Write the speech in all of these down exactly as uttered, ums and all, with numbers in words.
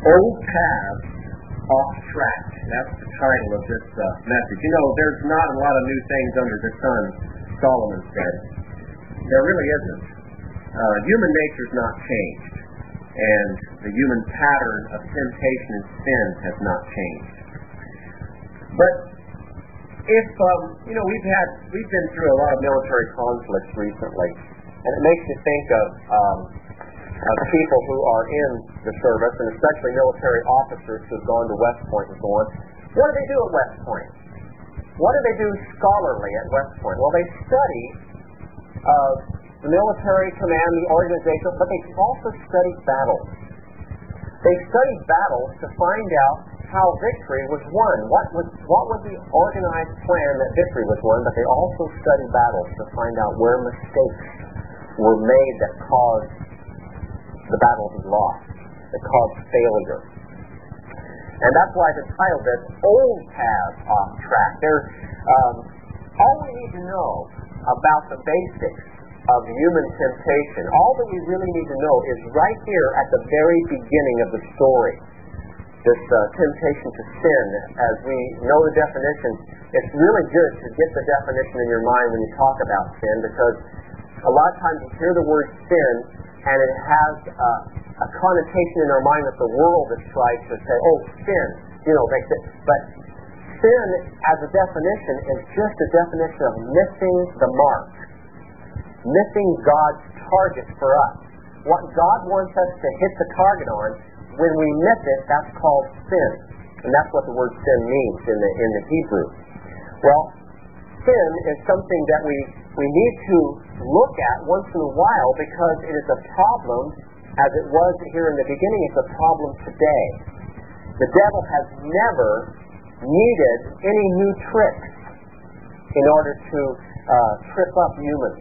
Old Paths Off Track. That's the title of this uh, message. You know, there's not a lot of new things under the sun, Solomon said. There really isn't. Uh, human nature's not changed, and the human pattern of temptation and sin has not changed. But if, um, you know, we've had, we've been through a lot of military conflicts recently, and it makes you think of um, of people who are in the service, and especially military officers who've gone to West Point and so on. What do they do at West Point? What do they do scholarly at West Point? Well, they study uh, the military command, the organization, but they also study battles. They study battles to find out how victory was won. What was what was the organized plan that victory was won, but they also study battles to find out where mistakes were made that caused the battle to be lost, that caused failure. And that's why the title is Old Paths Off Track. There's um, all we need to know about the basics of human temptation. All that we really need to know is right here at the very beginning of the story. This uh, temptation to sin, as we know the definition, it's really good to get the definition in your mind when you talk about sin, because a lot of times you hear the word sin, and it has uh, a connotation in our mind that the world has tried to say, oh, sin, you know, makes it. But sin, as a definition, is just a definition of missing the mark, missing God's target for us. What God wants us to hit the target on, when we miss it, that's called sin. And that's what the word sin means in the in the Hebrew. Well, sin is something that we, we need to look at once in a while, because it is a problem, as it was here in the beginning, it's a problem today. The devil has never needed any new tricks in order to uh, trip up humans.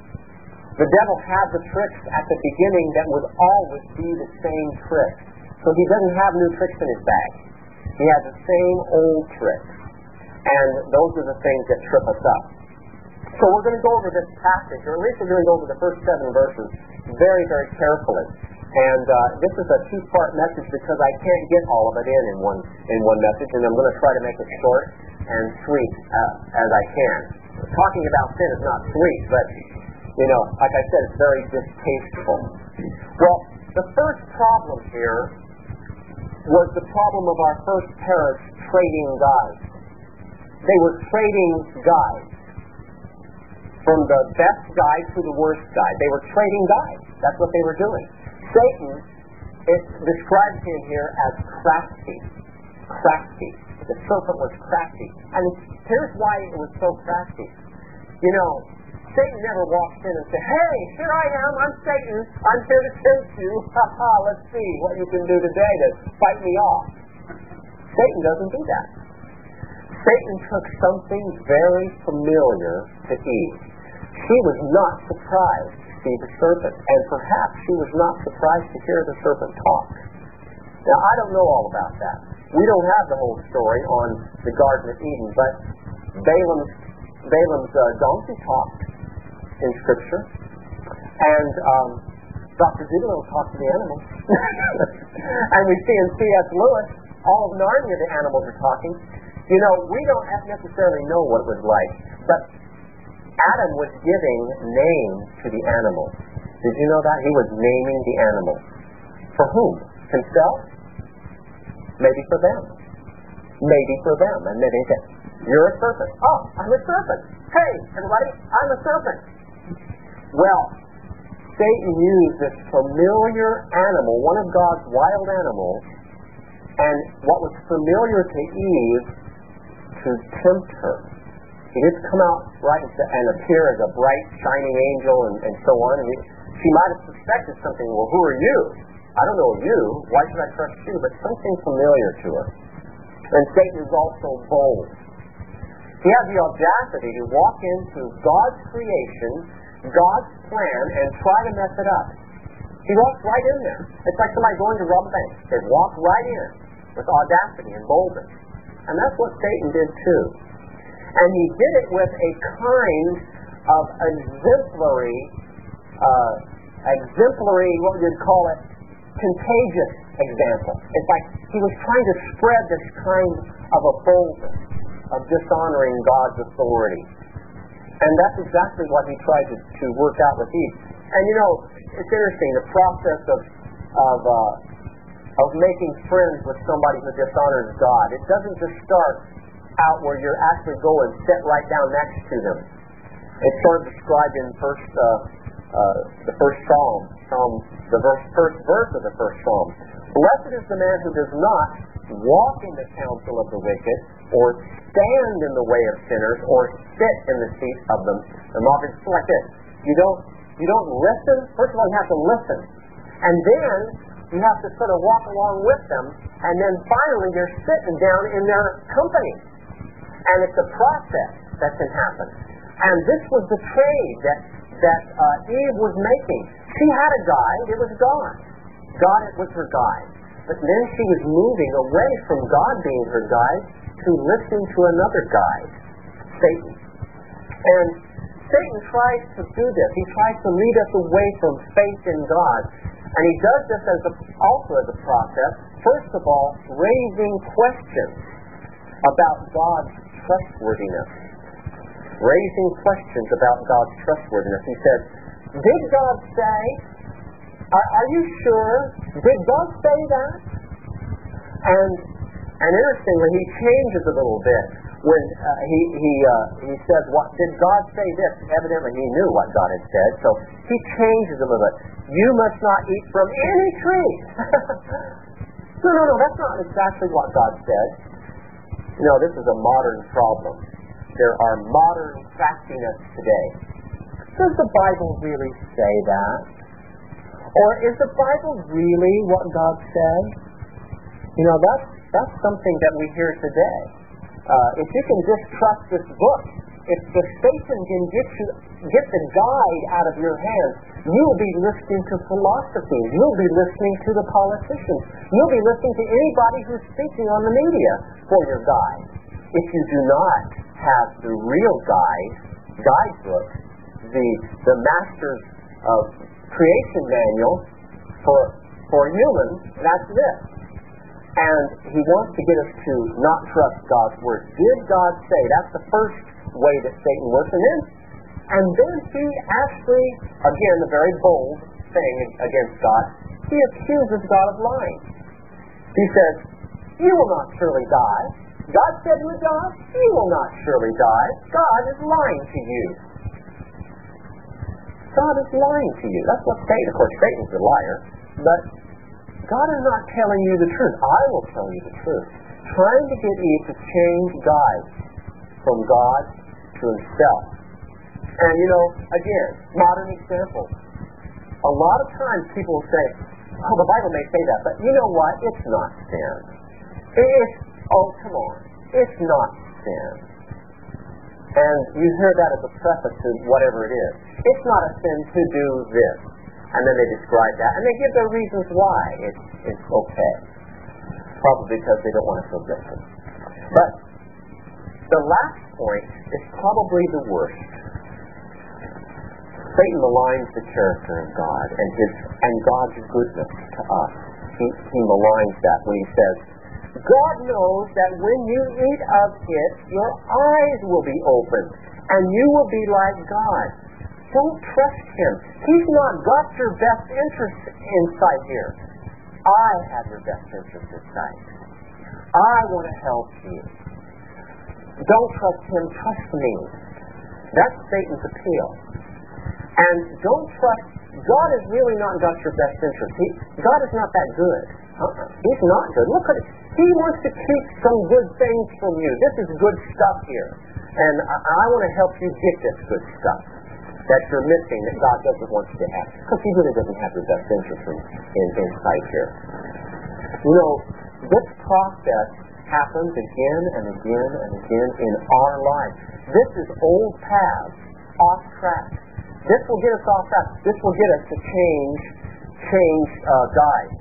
The devil had the tricks at the beginning that would always be the same tricks. So he doesn't have new tricks in his bag. He has the same old tricks. And those are the things that trip us up. So we're going to go over this passage, or at least we're going to go over the first seven verses very, very carefully. And uh, this is a two-part message because I can't get all of it in in one in one message, and I'm going to try to make it short and sweet uh, as I can. Talking about sin is not sweet, but, you know, like I said, it's very distasteful. Well, the first problem here was the problem of our first parents trading guides. They were trading guides. From the best guide to the worst guide. They were trading guides. That's what they were doing. Satan, it describes him here as crafty. Crafty. The serpent was crafty. And here's why it was so crafty. You know, Satan never walks in and says, hey, here I am, I'm Satan. I'm here to tempt you. Ha ha, let's see what you can do today to fight me off. Satan doesn't do that. Satan took something very familiar to Eve. She was not surprised to see the serpent, and perhaps she was not surprised to hear the serpent talk. Now, I don't know all about that. We don't have the whole story on the Garden of Eden, but Balaam's, Balaam's uh, donkey talked in Scripture, and um, Doctor Doolittle talked to the animals. And we see in C S Lewis, all of Narnia, the animals are talking. You know, we don't necessarily know what it was like, but Adam was giving names to the animals. Did you know that? He was naming the animals. For whom? Himself? Maybe for them. Maybe for them. And then he said, you're a serpent. Oh, I'm a serpent. Hey, everybody, I'm a serpent. Well, Satan used this familiar animal, one of God's wild animals, and what was familiar to Eve to tempt her. He didn't come out right and appear as a bright, shining angel and, and so on. And he, she might have suspected something. Well, who are you? I don't know you. Why should I trust you? But something familiar to her. And Satan is also bold. He has the audacity to walk into God's creation, God's plan, and try to mess it up. He walks right in there. It's like somebody going to rob a bank. They walk right in with audacity and boldness. And that's what Satan did too. And he did it with a kind of exemplary, uh, exemplary, what would you call it, contagious example. It's like he was trying to spread this kind of a boldness of dishonoring God's authority. And that's exactly what he tried to, to work out with Eve. And you know, it's interesting, the process of of uh, of making friends with somebody who dishonors God. It doesn't just start out where you're actually go and sit right down next to them. It's sort of described in first uh, uh, the first Psalm, Psalm the verse, first verse of the first Psalm. Blessed is the man who does not walk in the counsel of the wicked, or stand in the way of sinners, or sit in the seat of them. The mockers. It's like this. You don't you don't listen. First of all, you have to listen, and then you have to sort of walk along with them, and then finally you're sitting down in their company. And it's a process that can happen. And this was the trade that that uh, Eve was making. She had a guide. It was God. God was her guide. But then she was moving away from God being her guide to listening to another guide, Satan. And Satan tries to do this. He tries to lead us away from faith in God. And he does this as a, also as a process, first of all, raising questions about God's trustworthiness. Raising questions about God's trustworthiness. He said, did God say? Are, are you sure? Did God say that? And and interestingly, he changes a little bit when uh, he he uh, he says, "What did God say this?" Evidently, he knew what God had said, so he changes a little bit. You must not eat from any tree. no, no, no. That's not exactly what God said. You know, this is a modern problem. There are modern craftiness today. Does the Bible really say that? Or is the Bible really what God said? You know, that's that's something that we hear today. Uh, if you can just trust this book, if the Satan can get you get the guide out of your hands, you'll be listening to philosophy. You'll be listening to the politicians. You'll be listening to anybody who's speaking on the media for your guide. If you do not have the real guide, guidebook, the the master's of creation manual for for humans, that's this. And he wants to get us to not trust God's word. Did God say? That's the first way that Satan works. And then, and then he actually, again, the very bold thing against God, he accuses God of lying. He says, you will not surely die. God said to God, you will not surely die. God is lying to you. God is lying to you. That's what Satan, of course, Satan's a liar, but God is not telling you the truth. I will tell you the truth. Trying to get Eve to change God from God to himself. And you know, again, modern example. A lot of times people say, oh, the Bible may say that, but you know what? It's not sin. It's, oh, come on. It's not sin. And you hear that as a preface to whatever it is. It's not a sin to do this. And then they describe that. And they give their reasons why it's, it's okay. Probably because they don't want to feel guilty. But the last point is probably the worst. Satan maligns the character of God and his and God's goodness to us. He, he maligns that when he says, God knows that when you eat of it, your eyes will be opened, and you will be like God. Don't trust him. He's not got your best interest in sight here. I have your best interest in sight. I want to help you. Don't trust him, trust me. That's Satan's appeal. And don't trust, God has really not got your best interest. He, God is not that good. Uh-uh. He's not good. Look at it. He wants to keep some good things from you. This is good stuff here. And I, I want to help you get this good stuff that you're missing, that God doesn't want you to have. Because he really doesn't have your best interest in, in, in sight here. You know, this process happens again and again and again in our lives. This is old paths, off track. This will get us off track. This will get us to change, change uh, guides.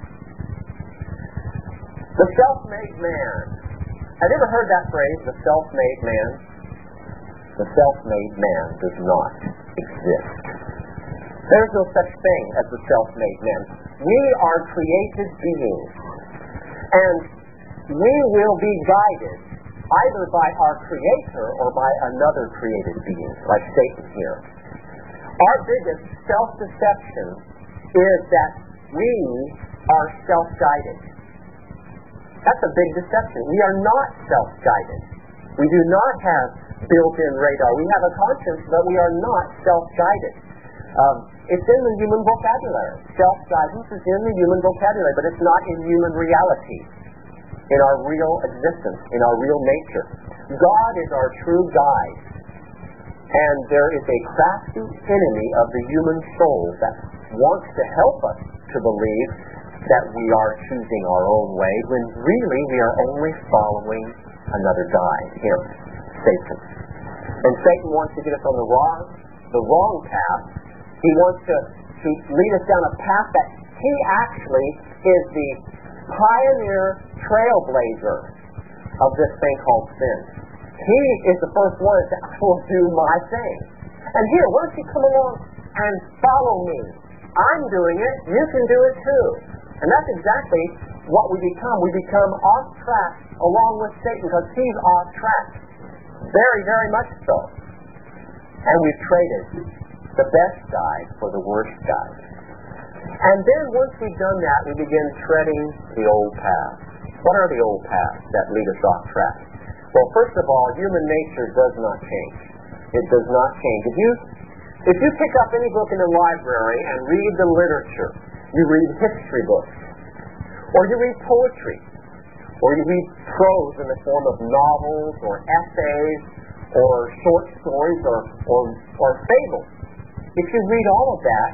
The self-made man. Have you ever heard that phrase, the self-made man? The self-made man does not exist. There's no such thing as the self-made man. We are created beings. And we will be guided either by our Creator or by another created being, like Satan here. Our biggest self-deception is that we are self-guided. That's a big deception. We are not self-guided. We do not have built-in radar. We have a conscience, but we are not self-guided. Um, it's in the human vocabulary. Self-guidance is in the human vocabulary, but it's not in human reality, in our real existence, in our real nature. God is our true guide, and there is a crafty enemy of the human soul that wants to help us to believe that we are choosing our own way, when really we are only following another guide, him, Satan. And Satan wants to get us on the wrong, the wrong path. He wants to, to lead us down a path that he actually is the pioneer trailblazer of this thing called sin. He is the first one to say, I will do my thing. And here, why don't you come along and follow me? I'm doing it, you can do it too. And that's exactly what we become. We become off track along with Satan, because he's off track. Very, very much so. And we've traded the best guide for the worst guide. And then once we've done that, we begin treading the old path. What are the old paths that lead us off track? Well, first of all, human nature does not change. It does not change. If you, if you pick up any book in the library and read the literature, you read history books, or you read poetry, or you read prose in the form of novels or essays or short stories or, or, or fables. If you read all of that,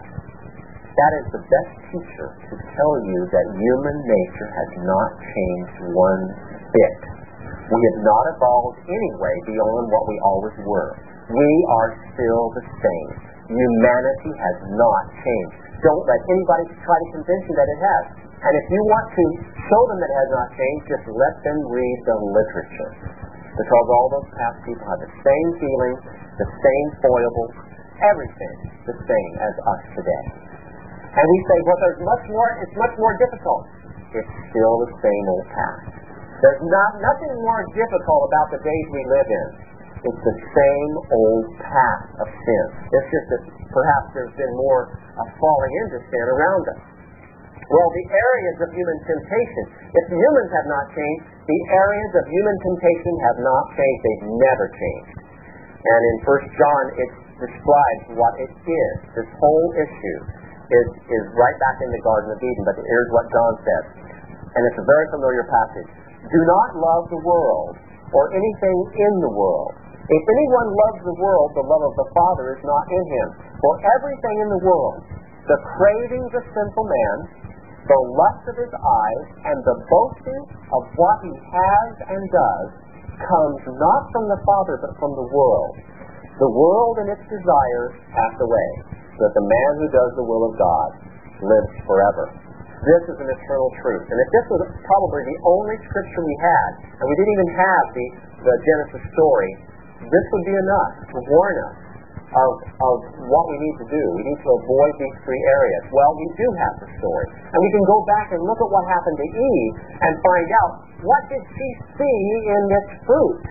that is the best teacher to tell you that human nature has not changed one bit. We have not evolved anyway beyond what we always were. We are still the same. Humanity has not changed. Don't let anybody try to convince you that it has. And if you want to show them that it has not changed, just let them read the literature. Because all those past people have the same feeling, the same foibles, everything the same as us today. And we say, well, there's much more, it's much more difficult. It's still the same old path. There's not nothing more difficult about the days we live in. It's the same old path of sin. It's just that perhaps there's been more of falling into sin around us. Well, the areas of human temptation, if humans have not changed, the areas of human temptation have not changed. They've never changed. And in First John, it describes what it is. This whole issue is, is right back in the Garden of Eden. But here's what John says. And it's a very familiar passage. Do not love the world or anything in the world. If anyone loves the world, the love of the Father is not in him. For everything in the world, the cravings of sinful man, the lust of his eyes, and the boasting of what he has and does, comes not from the Father, but from the world. The world and its desires pass away, but the man who does the will of God lives forever. This is an eternal truth. And if this was probably the only scripture we had, and we didn't even have the, the Genesis story, this would be enough to warn us of, of what we need to do. We need to avoid these three areas. Well, we do have the story. And we can go back and look at what happened to Eve and find out, what did she see in this fruit?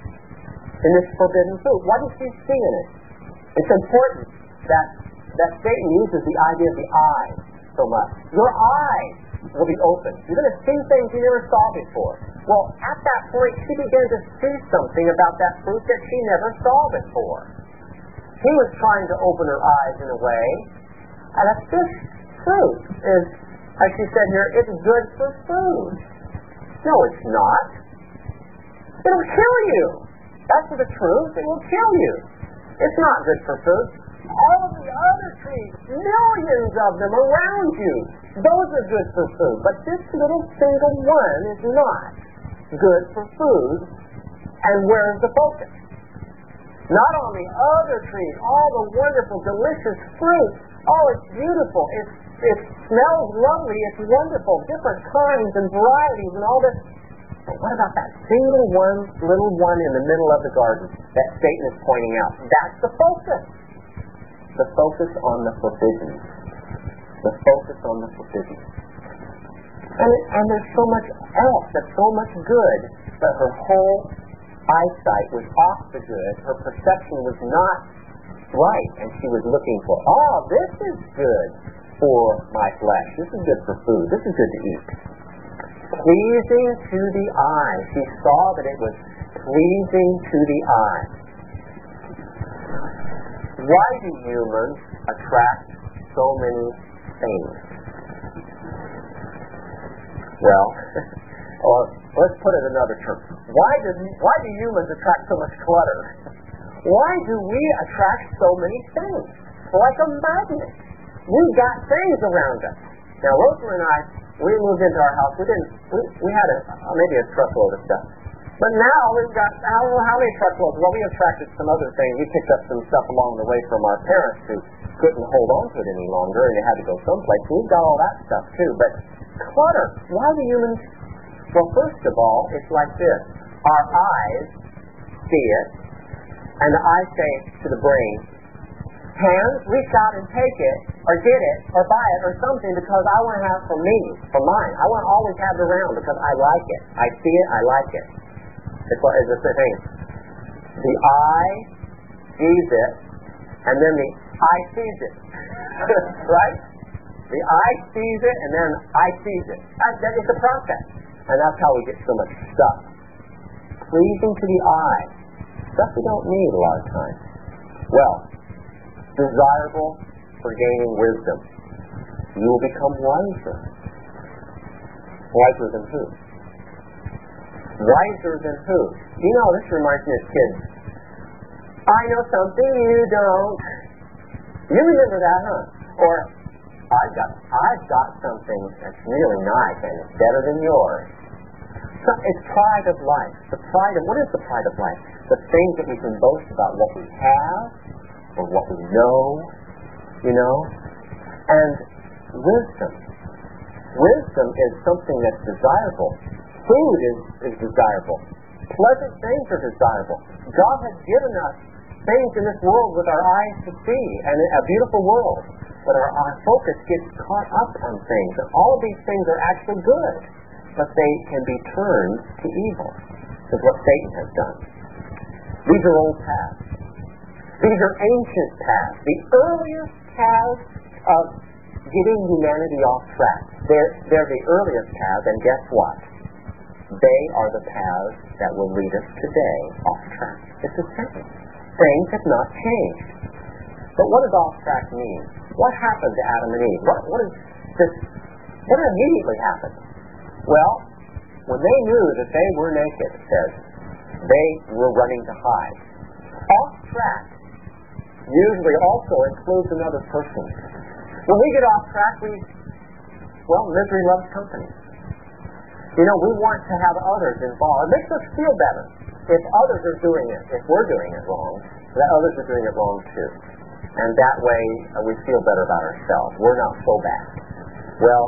In this forbidden fruit? What did she see in it? It's important that, that Satan uses the idea of the eye so much. Your eyes will be open. You're going to see things you never saw before. Well, at that point, she began to see something about that fruit that she never saw before. He was trying to open her eyes in a way, and that this fruit is, as she said here, it's good for food. No, it's not. It'll kill you. That's the truth. It will kill you. It's not good for food. All of the other trees, millions of them around you, those are good for food. But this little single one is not good for food. And where's the focus? Not on the other trees, all the wonderful, delicious fruit. Oh, it's beautiful. It's, it smells lovely. It's wonderful. Different kinds and varieties and all this. But what about that single one, little one in the middle of the garden that Satan is pointing out? That's the focus. The focus on the forbidden. The focus on the forbidden. And, and there's so much else that's so much good, but her whole eyesight was off the good. Her perception was not right, and she was looking for, oh, this is good for my flesh. This is good for food. This is good to eat. Pleasing to the eye. She saw that it was pleasing to the eye. Why do humans attract so many things? Well, or let's put it another term. Why do, why do humans attract so much clutter? Why do we attract so many things? Like a magnet. We've got things around us. Now, Rosa and I, we moved into our house. We didn't. We, we had a uh, maybe a truckload of stuff. But now we've got how, how many truckloads? Well, we attracted some other things. We picked up some stuff along the way from our parents who couldn't hold on to it any longer, and they had to go someplace. We've got all that stuff too. But clutter. Why do humans? Well, first of all, it's like this. Our eyes see it, and the eye say to the brain, hands, reach out and take it, or get it, or buy it, or something, because I want to have for me, for mine. I want to always have it around because I like it. I see it, I like it. It's what is the thing. The eye sees it, and then the eye sees it. Right? The eye sees it, and then I sees it. That, that is the process. And that's how we get so much stuff. Pleasing to the eye. Stuff we don't need a lot of times. Well, desirable for gaining wisdom. You will become wiser. Wiser than who? Wiser than who? You know, this reminds me of kids. I know something you don't. You remember that, huh? Or, I've got, I've got something that's really nice and it's better than yours. So it's pride of life. The pride of, what is the pride of life? The things that we can boast about what we have, or what we know, you know? And wisdom. Wisdom is something that's desirable. Food is, is desirable. Pleasant things are desirable. God has given us things in this world with our eyes to see, and a beautiful world. But our, our focus gets caught up on things. And all of these things are actually good, but they can be turned to evil. This is what Satan has done. These are old paths. These are ancient paths. The earliest paths of getting humanity off track. They're, they're the earliest paths, and guess what? They are the paths that will lead us today off track. It's the same. Things have not changed. But what does off track mean? What happened to Adam and Eve? What, what is this? What immediately happened? Well, when they knew that they were naked, it says, they were running to hide. Off track usually also includes another person. When we get off track, we, well, misery loves company. You know, we want to have others involved. It makes us feel better if others are doing it, if we're doing it wrong, that others are doing it wrong too. And that way, uh, we feel better about ourselves. We're not so bad. Well,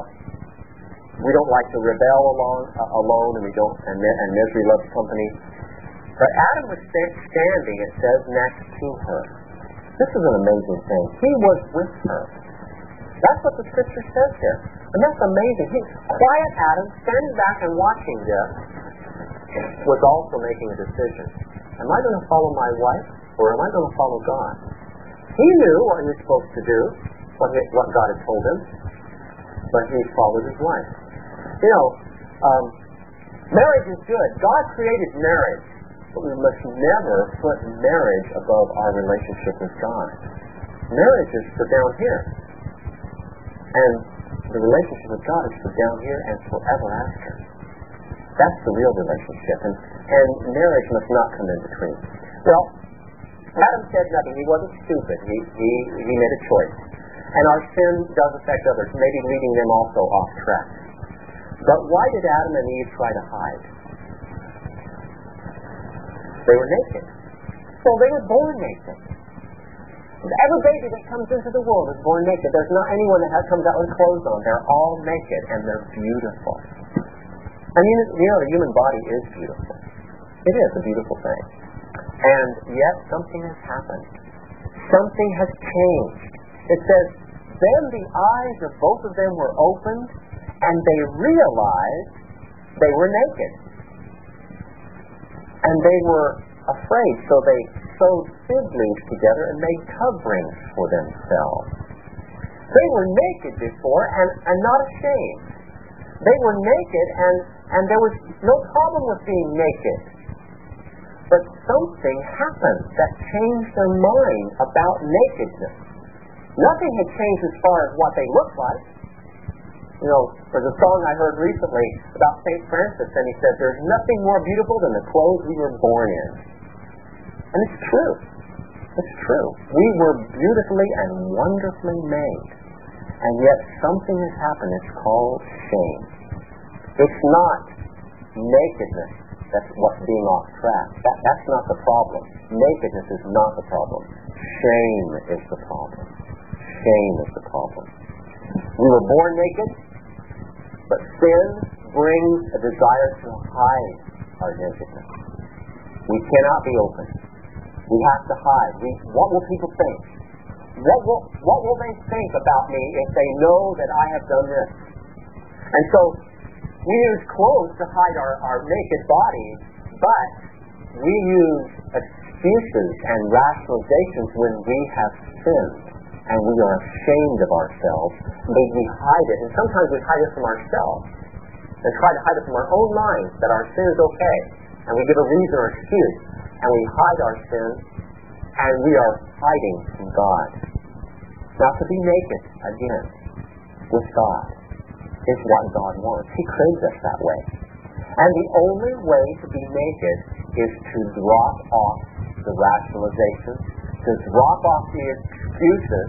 we don't like to rebel alone, uh, alone and we don't, and, and misery loves company. But Adam was standing, it says, next to her. This is an amazing thing. He was with her. That's what the scripture says here. And that's amazing. He, quiet Adam, standing back and watching this, was also making a decision. Am I going to follow my wife, or am I going to follow God? He knew what he was supposed to do, what, he, what God had told him, but he followed his wife. You know, um, marriage is good. God created marriage, but we must never put marriage above our relationship with God. Marriage is for down here, and the relationship with God is for down here and forever after. That's the real relationship, and, and marriage must not come in between. Well, Adam said nothing. He wasn't stupid. He, he, he made a choice. And our sin does affect others, maybe leading them also off track. But why did Adam and Eve try to hide? They were naked. So they were born naked. Every baby that comes into the world is born naked. There's not anyone that has, comes out with clothes on. They're all naked, and they're beautiful. I mean, you know, the human body is beautiful. It is a beautiful thing. And yet something has happened. Something has changed. It says, then the eyes of both of them were opened, and they realized they were naked. And they were afraid, so they sewed fig leaves together and made coverings for themselves. They were naked before and, and not ashamed. They were naked and, and there was no problem with being naked. But something happened that changed their mind about nakedness. Nothing had changed as far as what they looked like. You know, there's a song I heard recently about Saint Francis, and he said, there's nothing more beautiful than the clothes we were born in. And it's true. It's true. We were beautifully and wonderfully made. And yet something has happened. It's called shame. It's not nakedness that's what's being off track. That, that's not the problem. Nakedness is not the problem. Shame is the problem. Shame is the problem. We were born naked, but sin brings a desire to hide our nakedness. We cannot be open. We have to hide. We, what will people think? What will, what will they think about me if they know that I have done this? And so we use clothes to hide our, our naked bodies, but we use excuses and rationalizations when we have sinned and we are ashamed of ourselves. Maybe we hide it, and sometimes we hide it from ourselves and try to hide it from our own minds that our sin is okay, and we give a reason or excuse, and we hide our sin, and we are hiding from God. Now, to be naked, again, with God, is what God wants. He created us that way. And the only way to be naked is to drop off the rationalization, to drop off the excuses,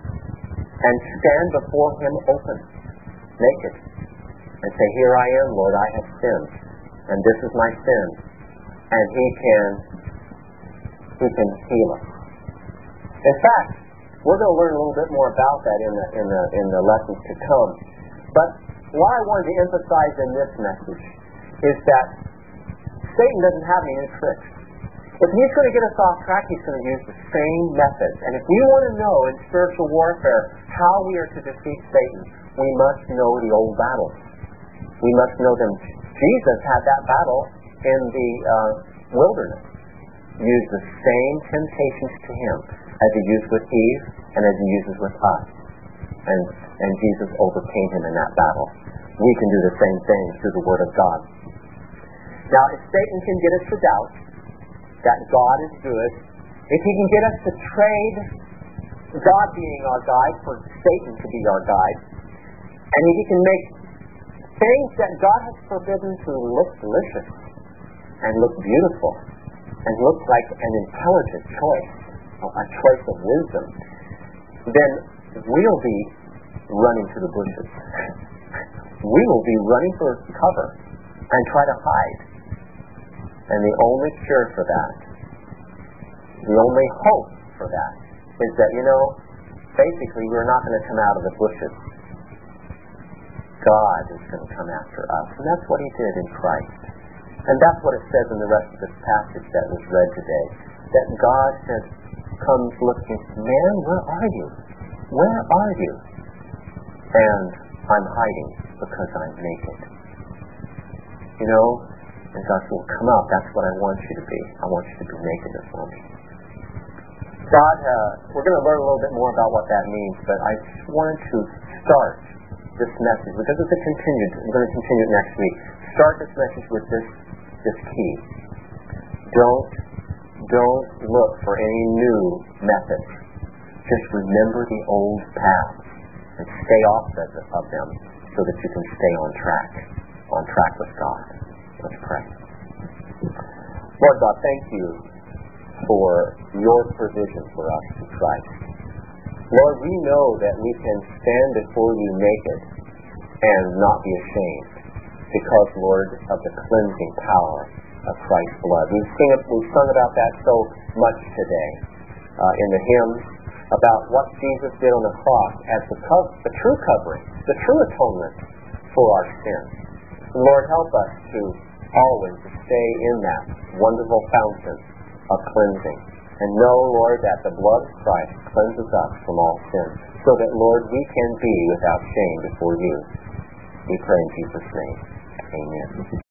and stand before Him open, naked, and say, here I am, Lord, I have sinned, and this is my sin, and He can, He can heal us. In fact, we're going to learn a little bit more about that in the in the in the lessons to come. But what I wanted to emphasize in this message is that Satan doesn't have any new tricks. If he's going to get us off track, he's going to use the same methods. And if we want to know in spiritual warfare how we are to defeat Satan, we must know the old battles. We must know them. Jesus had that battle in the uh, wilderness. Used the same temptations to him as he used with Eve and as he uses with us. And, and Jesus overcame him in that battle. We can do the same thing through the Word of God. Now, if Satan can get us to doubt that God is good, if he can get us to trade God being our guide for Satan to be our guide, and if he can make things that God has forbidden to look delicious and look beautiful and look like an intelligent choice, a choice of wisdom, then we'll be running to the bushes. We will be running for cover and try to hide. And the only cure for that, the only hope for that, is that, you know, basically we're not going to come out of the bushes. God is going to come after us. And that's what he did in Christ. And that's what it says in the rest of this passage that was read today. That God says, comes looking, man, where are you? Where are you? And I'm hiding because I'm naked. You know, and God said, well, come out. That's what I want you to be. I want you to be naked before me. God, uh, we're going to learn a little bit more about what that means, but I just wanted to start this message, because it's a continued, we're going to continue it next week. Start this message with this, this key. Don't, don't look for any new methods. Just remember the old paths and stay off of them so that you can stay on track, on track with God. Let's pray. Lord God, thank you for your provision for us in Christ. Lord, we know that we can stand before you naked and not be ashamed because, Lord, of the cleansing power of Christ's blood. We've, sing, we've sung about that so much today uh, in the hymns about what Jesus did on the cross as the, co- the true covering, the true atonement for our sins. Lord, help us to always stay in that wonderful fountain of cleansing. And know, Lord, that the blood of Christ cleanses us from all sin, so that, Lord, we can be without shame before you. We pray in Jesus' name. Amen.